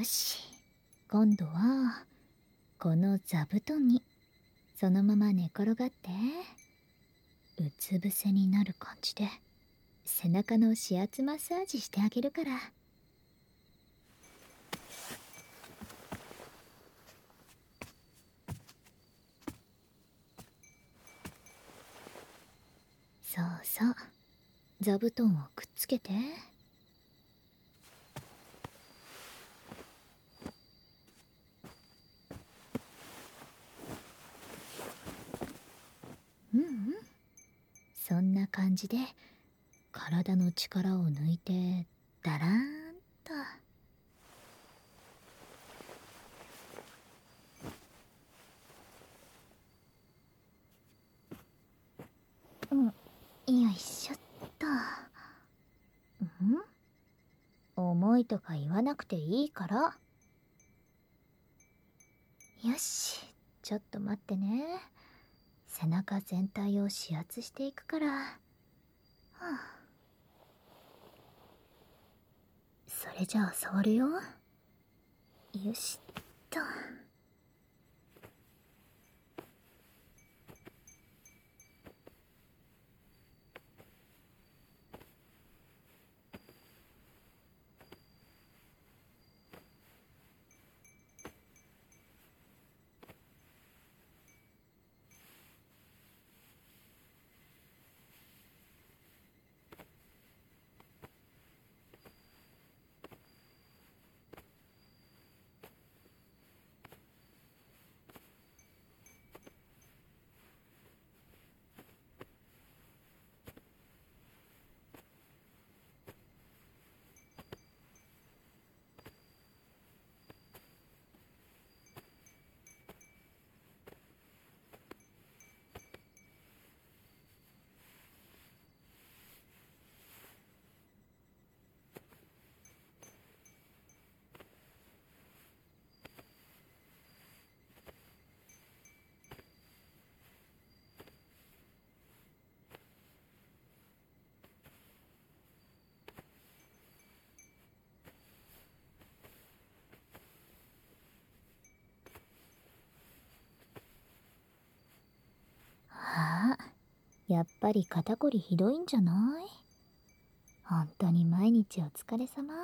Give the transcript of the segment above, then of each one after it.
よし、今度はこの座布団にそのまま寝転がって、うつ伏せになる感じで背中の指圧マッサージしてあげるから。そうそう、座布団をくっつけて。そんな感じで体の力を抜いてだらーんと。よいしょっと。重いとか言わなくていいから。よし、ちょっと待ってね。背中全体を指圧していくから。それじゃあ触るよ。よしっと。ああ、やっぱり肩こりひどいんじゃない？本当に毎日お疲れ様。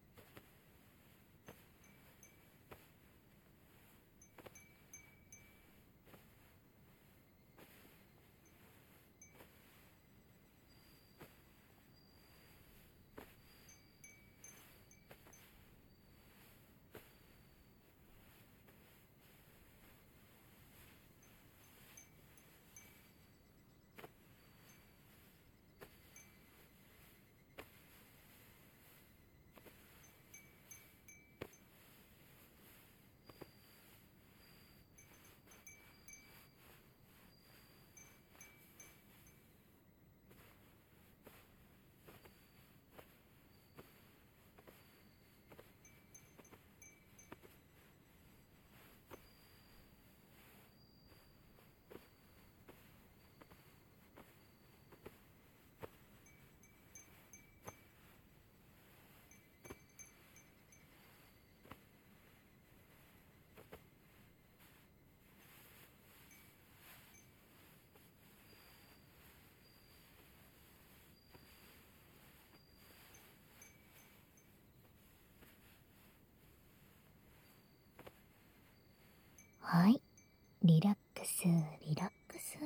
はい、リラックスリラックス。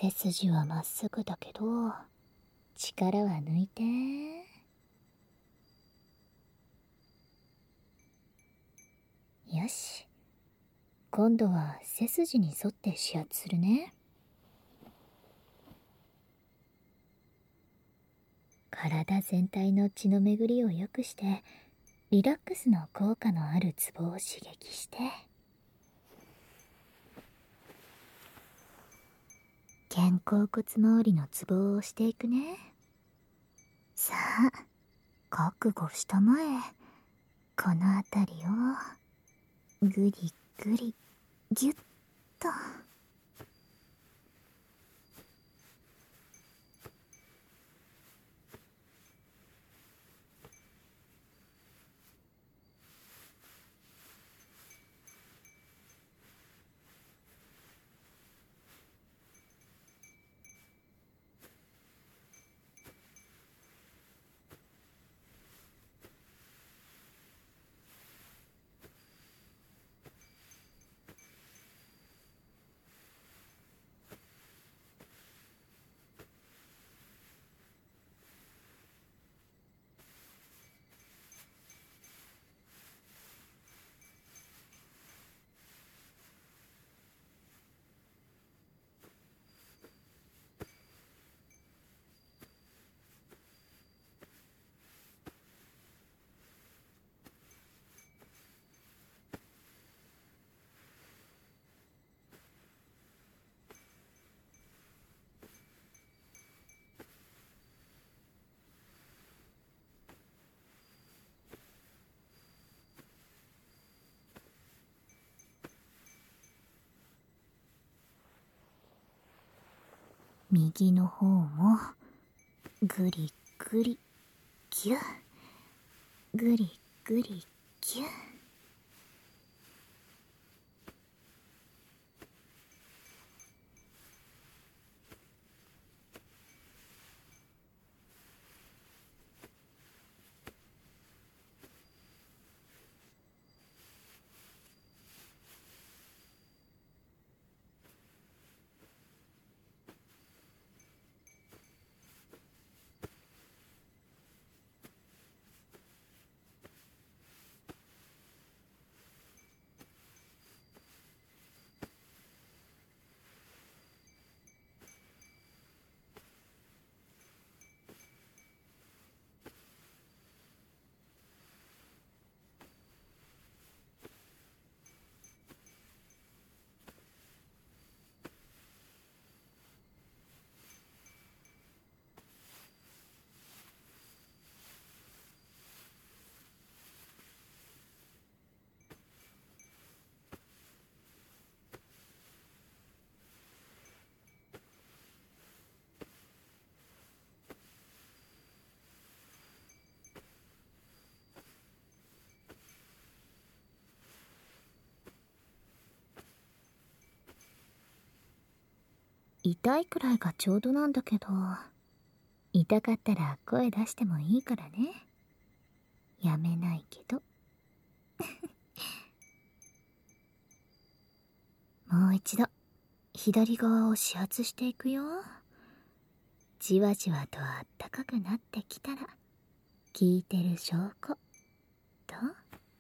背筋はまっすぐだけど、力は抜いて。よし、今度は背筋に沿って指圧するね。体全体の血の巡りを良くして、リラックスの効果のあるツボを刺激して、肩甲骨周りのツボを押していくね。さあ、覚悟したまえ。この辺りをぐりぐりぎゅっと。右の方もぐりぐりぎゅっ、ぐりぐりぎゅっ。痛いくらいがちょうどなんだけど、痛かったら声出してもいいからね。やめないけど。もう一度左側を指圧していくよ。じわじわとあったかくなってきたら効いてる証拠。どう？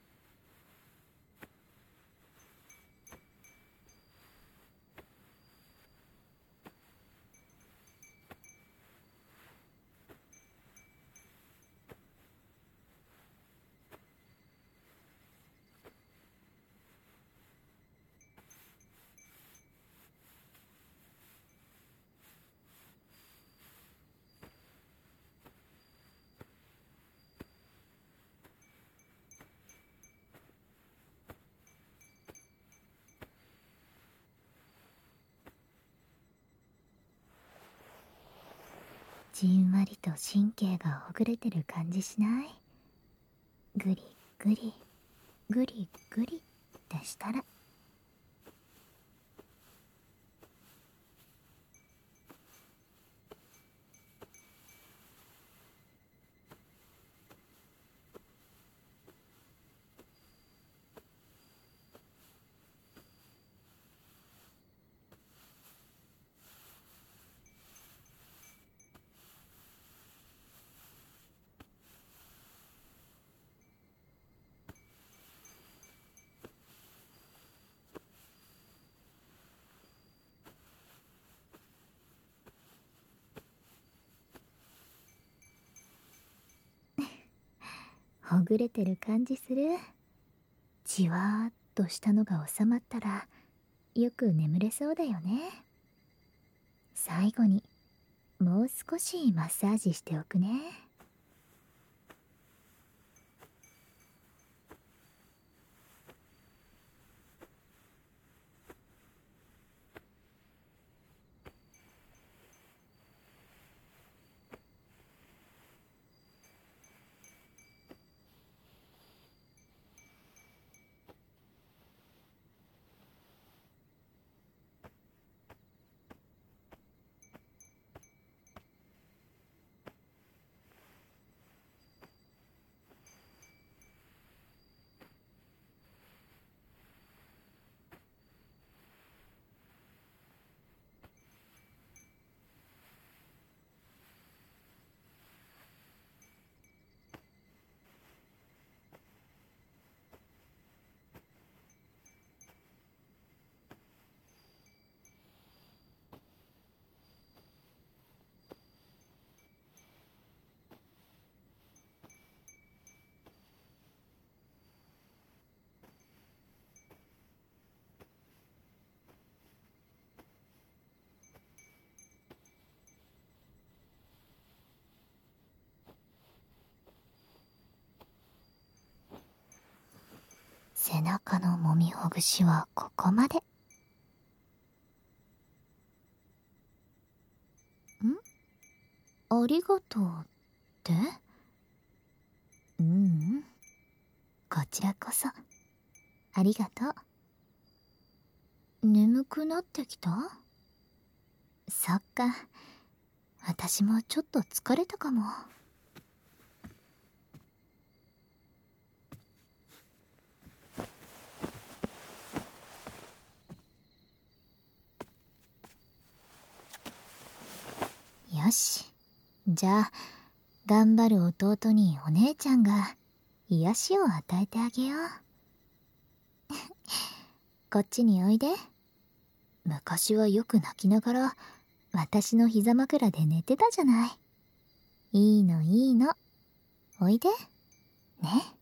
じんわりと神経がほぐれてる感じしない？ぐりぐりぐりぐりってしたら、 ほぐれてる感じする。じわーっとしたのが収まったらよく眠れそうだよね。最後にもう少しマッサージしておくね。背中のもみほぐしはここまで。ありがとうってこちらこそありがとう。眠くなってきた？そっか、私もちょっと疲れたかも。よし、じゃあ頑張る弟にお姉ちゃんが癒しを与えてあげよう。こっちにおいで。昔はよく泣きながら私の膝枕で寝てたじゃない。いいのいいの、おいでね。